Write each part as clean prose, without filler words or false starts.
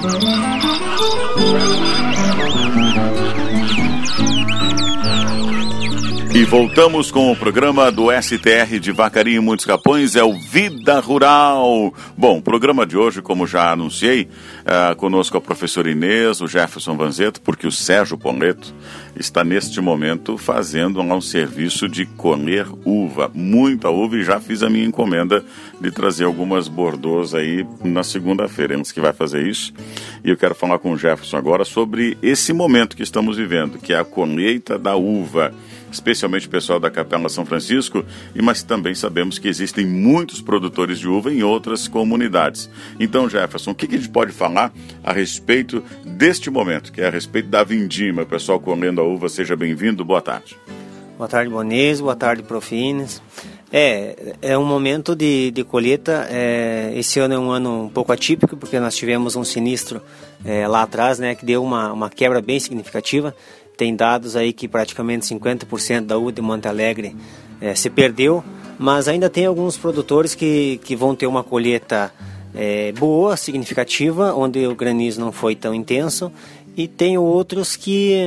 E voltamos com o programa do STR de Vacaria e Muitos Capões, é o Vida Rural. Bom, o programa de hoje, como já anunciei, conosco a professora Inês, o Jefferson Vanzeto, porque o Sérgio Poleto está neste momento fazendo um serviço de colher uva, muita uva, e já fiz a minha encomenda de trazer algumas Bordeaux aí na segunda-feira, antes que vai fazer isso. E eu quero falar com o Jefferson agora sobre esse momento que estamos vivendo, que é a colheita da uva, especialmente o pessoal da Capela São Francisco, mas também sabemos que existem muitos produtores de uva em outras comunidades. Então, Jefferson, o que a gente pode falar a respeito deste momento, que é a respeito da vindima, o pessoal colhendo a uva? Seja bem-vindo, boa tarde. Boa tarde, Bonês, boa tarde, Prof. Inês. É um momento de colheita. Esse ano é um ano um pouco atípico, porque nós tivemos um sinistro lá atrás, né, que deu uma quebra bem significativa. Tem dados aí que praticamente 50% da uva de Monte Alegre se perdeu, mas ainda tem alguns produtores que vão ter uma colheita boa, significativa, onde o granizo não foi tão intenso, e tem outros que,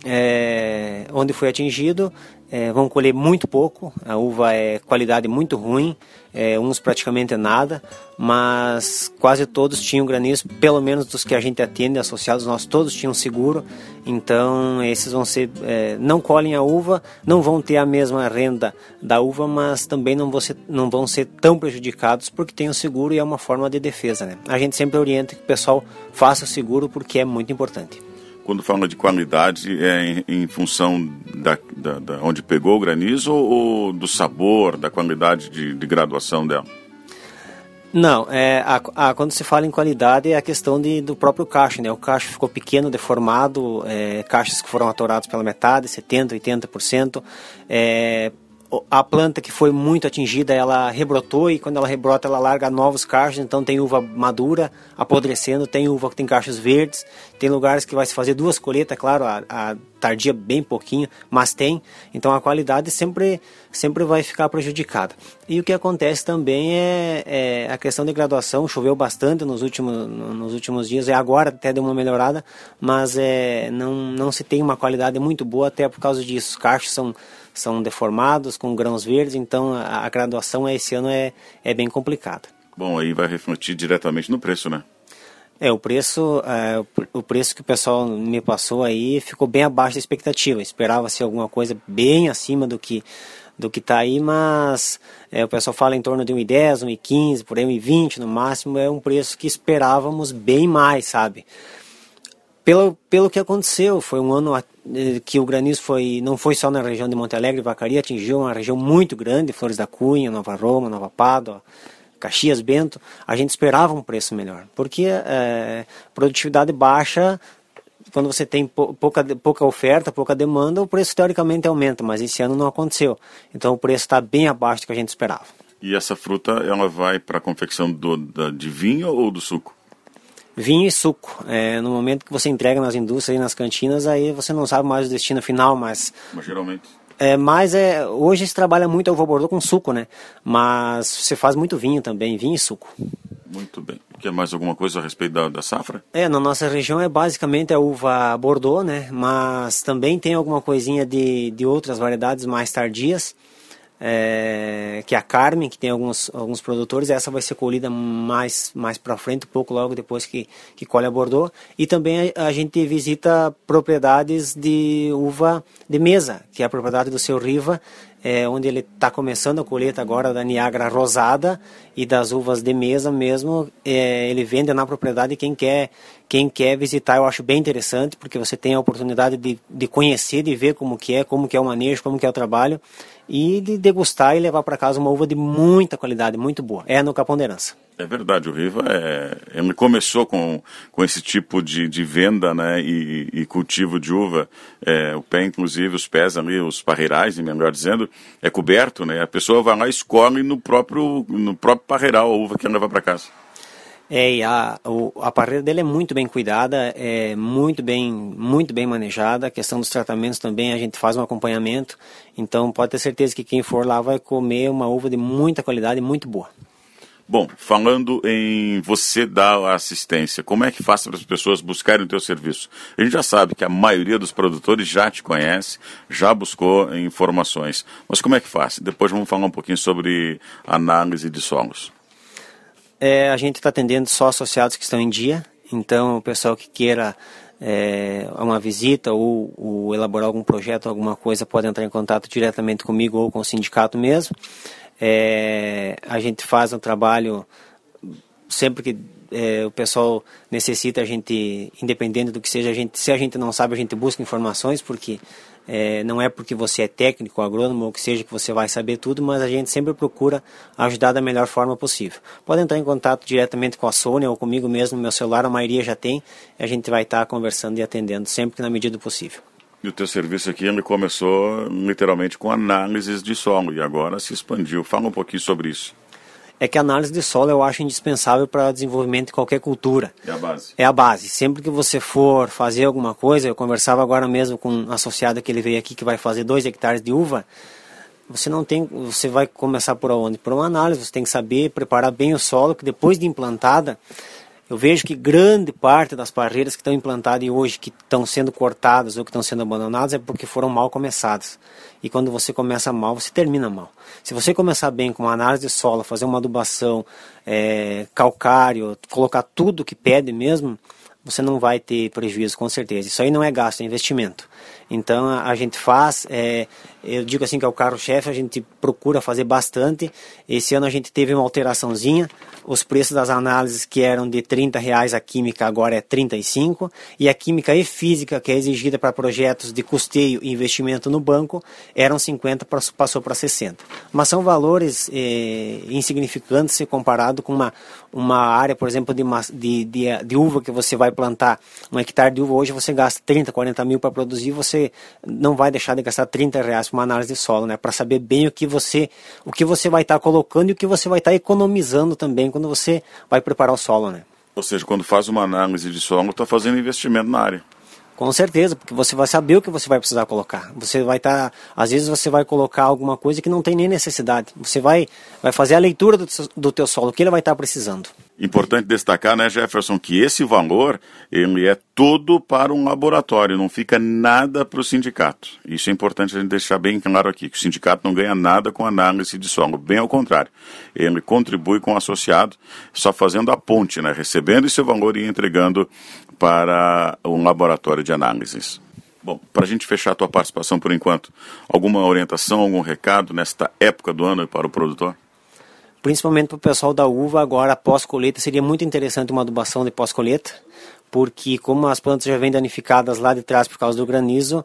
onde foi atingido, vão colher muito pouco. A uva é qualidade muito ruim, uns praticamente nada, mas quase todos tinham granizo, pelo menos dos que a gente atende, associados, nós todos tinham seguro. Então esses vão ser, não colhem a uva, não vão ter a mesma renda da uva, mas também não vão ser tão prejudicados porque tem o seguro e é uma forma de defesa, né? A gente sempre orienta que o pessoal faça o seguro porque é muito importante. Quando fala de qualidade, é em função da onde pegou o granizo ou do sabor, da qualidade de graduação dela? Não, quando se fala em qualidade é a questão do próprio cacho, né? O cacho ficou pequeno, deformado, cachos que foram atorados pela metade, 70%, 80%. A planta que foi muito atingida, ela rebrotou, e quando ela rebrota, ela larga novos cachos. Então tem uva madura apodrecendo, tem uva que tem cachos verdes, tem lugares que vai se fazer 2 colheitas, claro, a tardia bem pouquinho, mas tem. Então a qualidade sempre vai ficar prejudicada. E o que acontece também é a questão de graduação. Choveu bastante nos últimos dias, agora até deu uma melhorada, mas não se tem uma qualidade muito boa, até por causa disso. Os cachos são deformados, com grãos verdes, então a graduação esse ano é bem complicada. Bom, aí vai refletir diretamente no preço, né? O preço que o pessoal me passou aí ficou bem abaixo da expectativa. Esperava-se alguma coisa bem acima do que está aí, mas o pessoal fala em torno de 1,10, 1,15, por aí 1,20 no máximo. É um preço que esperávamos bem mais, sabe? Pelo que aconteceu, foi um ano que o granizo não foi só na região de Monte Alegre e Vacaria, atingiu uma região muito grande, Flores da Cunha, Nova Roma, Nova Pádua, Caxias, Bento. A gente esperava um preço melhor, porque produtividade baixa, quando você tem pouca oferta, pouca demanda, o preço teoricamente aumenta, mas esse ano não aconteceu. Então o preço está bem abaixo do que a gente esperava. E essa fruta, ela vai para a confecção de vinho ou do suco? Vinho e suco. No momento que você entrega nas indústrias e nas cantinas, aí você não sabe mais o destino final, mas geralmente. Hoje se trabalha muito a uva Bordeaux com suco, né? Mas você faz muito vinho também, vinho e suco. Muito bem. Quer mais alguma coisa a respeito da safra? Na nossa região é basicamente a uva Bordeaux, né? Mas também tem alguma coisinha de outras variedades mais tardias. Que é a Carmen, que tem alguns produtores. Essa vai ser colhida mais para frente, um pouco logo depois que colhe a Bordeaux. E também a gente visita propriedades de uva de mesa, que é a propriedade do seu Riva, onde ele está começando a colheita agora da Niagara Rosada e das uvas de mesa mesmo. Ele vende na propriedade. Quem quer visitar, eu acho bem interessante, porque você tem a oportunidade de conhecer, de ver como que é o manejo, como que é o trabalho, e de degustar e levar para casa uma uva de muita qualidade, muito boa. No Capão da Herança. É verdade, o Riva ele começou com esse tipo de venda, né, e cultivo de uva. O pé, inclusive, os pés ali, os parreirais, melhor dizendo, é coberto, né? A pessoa vai lá e escolhe no próprio parreiral a uva que ela leva para casa. E a parreira dele é muito bem cuidada, é muito bem manejada. A questão dos tratamentos também, a gente faz um acompanhamento. Então pode ter certeza que quem for lá vai comer uma uva de muita qualidade e muito boa. Bom, falando em você dar assistência, como é que faz para as pessoas buscarem o teu serviço? A gente já sabe que a maioria dos produtores já te conhece, já buscou informações, mas como é que faz? Depois vamos falar um pouquinho sobre análise de solos. A gente está atendendo só associados que estão em dia, então o pessoal que queira uma visita ou elaborar algum projeto, alguma coisa, pode entrar em contato diretamente comigo ou com o sindicato mesmo. A gente faz um trabalho sempre que o pessoal necessita, a gente, independente do que seja, se a gente não sabe, a gente busca informações, porque não é porque você é técnico, agrônomo, ou que seja, que você vai saber tudo, mas a gente sempre procura ajudar da melhor forma possível. Pode entrar em contato diretamente com a Sônia ou comigo mesmo no meu celular, a maioria já tem, e a gente vai estar conversando e atendendo sempre na medida do possível. E o teu serviço aqui, ele começou literalmente com análises de solo e agora se expandiu. Fala um pouquinho sobre isso. É que a análise de solo eu acho indispensável para o desenvolvimento de qualquer cultura. É a base. É a base. Sempre que você for fazer alguma coisa, eu conversava agora mesmo com um associado que ele veio aqui que vai fazer 2 hectares de uva, você vai começar por onde? Por uma análise, você tem que saber preparar bem o solo, que depois de implantada, eu vejo que grande parte das parreiras que estão implantadas hoje, que estão sendo cortadas ou que estão sendo abandonadas, é porque foram mal começadas. E quando você começa mal, você termina mal. Se você começar bem com uma análise de solo, fazer uma adubação, calcário, colocar tudo que pede mesmo, você não vai ter prejuízo, com certeza. Isso aí não é gasto, é investimento. Então a gente faz, eu digo assim que é o carro-chefe, a gente procura fazer bastante. Esse ano a gente teve uma alteraçãozinha, os preços das análises que eram de R$30 a química agora é R$35, e a química e física, que é exigida para projetos de custeio e investimento no banco, eram 50, passou para 60. Mas são valores insignificantes se comparado com uma área, por exemplo, de uva que você vai plantar. 1 hectare de uva hoje você gasta 30, 40 mil para produzir, você não vai deixar de gastar R$30 para uma análise de solo, né? Para saber bem o que você vai estar colocando e o que você vai estar economizando também quando você vai preparar o solo, né? Ou seja, quando faz uma análise de solo, está fazendo investimento na área. Com certeza, porque você vai saber o que você vai precisar colocar. Você vai estar, às vezes você vai colocar alguma coisa que não tem nem necessidade. Você vai fazer a leitura do teu solo, o que ele vai estar precisando. Importante destacar, né, Jefferson, que esse valor, ele é todo para um laboratório, não fica nada para o sindicato. Isso é importante a gente deixar bem claro aqui, que o sindicato não ganha nada com análise de solo, bem ao contrário. Ele contribui com o associado, só fazendo a ponte, né, recebendo esse valor e entregando para um laboratório de análises. Bom, para a gente fechar a tua participação por enquanto, alguma orientação, algum recado nesta época do ano para o produtor? Principalmente para o pessoal da uva, agora pós-colheita, seria muito interessante uma adubação de pós-colheita, porque como as plantas já vêm danificadas lá de trás por causa do granizo,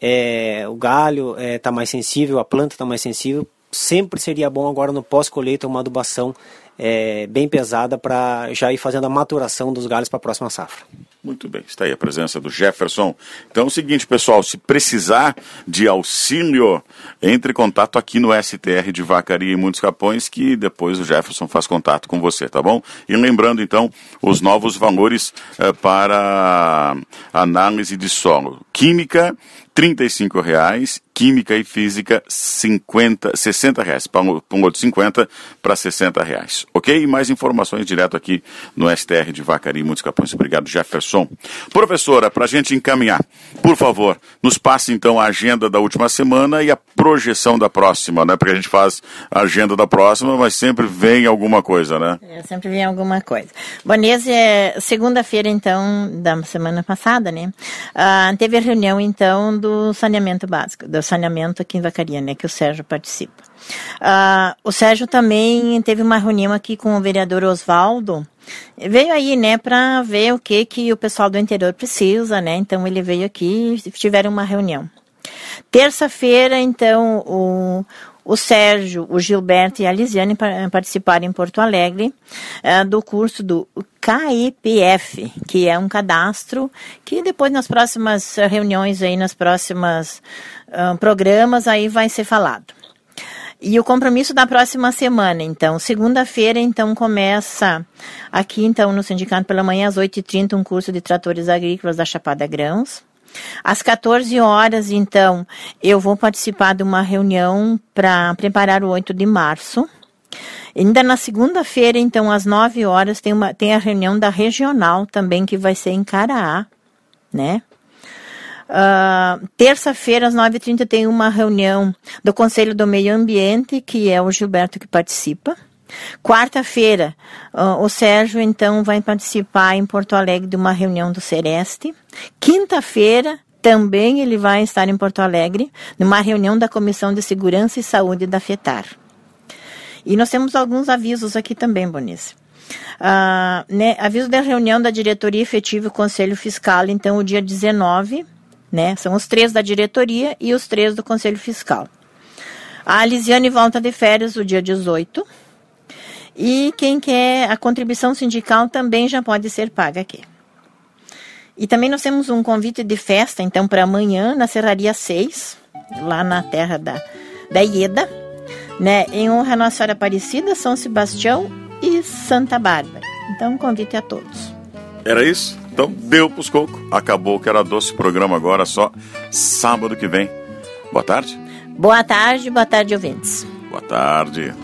o galho está mais sensível, a planta está mais sensível, sempre seria bom agora no pós-colheita uma adubação bem pesada para já ir fazendo a maturação dos galhos para a próxima safra. Muito bem, está aí a presença do Jefferson. Então é o seguinte, pessoal, se precisar de auxílio, entre em contato aqui no STR de Vacaria e Muitos Capões, que depois o Jefferson faz contato com você, tá bom? E lembrando, então, os novos valores para análise de solo. Química, R$35, química e física, R$60, pulou de 50 para R$60, ok? E mais informações direto aqui no STR de Vacaria e Muitos Capões. Obrigado, Jefferson. Professora, para a gente encaminhar, por favor, nos passe então a agenda da última semana e a projeção da próxima, né? Porque a gente faz a agenda da próxima, mas sempre vem alguma coisa, né? Sempre vem alguma coisa. Bonese, segunda-feira, então, da semana passada, né? Teve a reunião, então, do saneamento básico, do saneamento aqui em Vacaria, né? Que o Sérgio participa. O Sérgio também teve uma reunião aqui com o vereador Osvaldo. Veio aí, né, para ver o que o pessoal do interior precisa, né? Então ele veio aqui e tiveram uma reunião. Terça-feira, então, o Sérgio, o Gilberto e a Lisiane participaram em Porto Alegre do curso do KEPF, que é um cadastro que depois nas próximas reuniões aí, nas próximas programas aí vai ser falado. E o compromisso da próxima semana, então, segunda-feira, então, começa aqui, então, no Sindicato pela manhã, às 8h30, um curso de tratores agrícolas da Chapada Grãos. Às 14 horas, então, eu vou participar de uma reunião para preparar o 8 de março, Ainda na segunda-feira, então, às 9 horas, tem a reunião da regional também, que vai ser em Caraá, né? Terça-feira, às 9h30, tem uma reunião do Conselho do Meio Ambiente, que é o Gilberto que participa. Quarta-feira, o Sérgio, então, vai participar em Porto Alegre de uma reunião do Sereste. Quinta-feira, também ele vai estar em Porto Alegre, numa reunião da Comissão de Segurança e Saúde da FETAR. E nós temos alguns avisos aqui também, Bonice. Aviso da reunião da diretoria efetiva e Conselho Fiscal, então, o dia 19, né? São os 3 da diretoria e os 3 do Conselho Fiscal. A Lisiane volta de férias o dia 18. E quem quer a contribuição sindical também já pode ser paga aqui. E também nós temos um convite de festa, então, para amanhã, na Serraria 6, lá na terra da Ieda, né, em honra a Nossa Senhora Aparecida, São Sebastião e Santa Bárbara. Então, um convite a todos. Era isso? Então, deu pros cocos. Acabou que era doce programa agora, só sábado que vem. Boa tarde. Boa tarde, ouvintes. Boa tarde.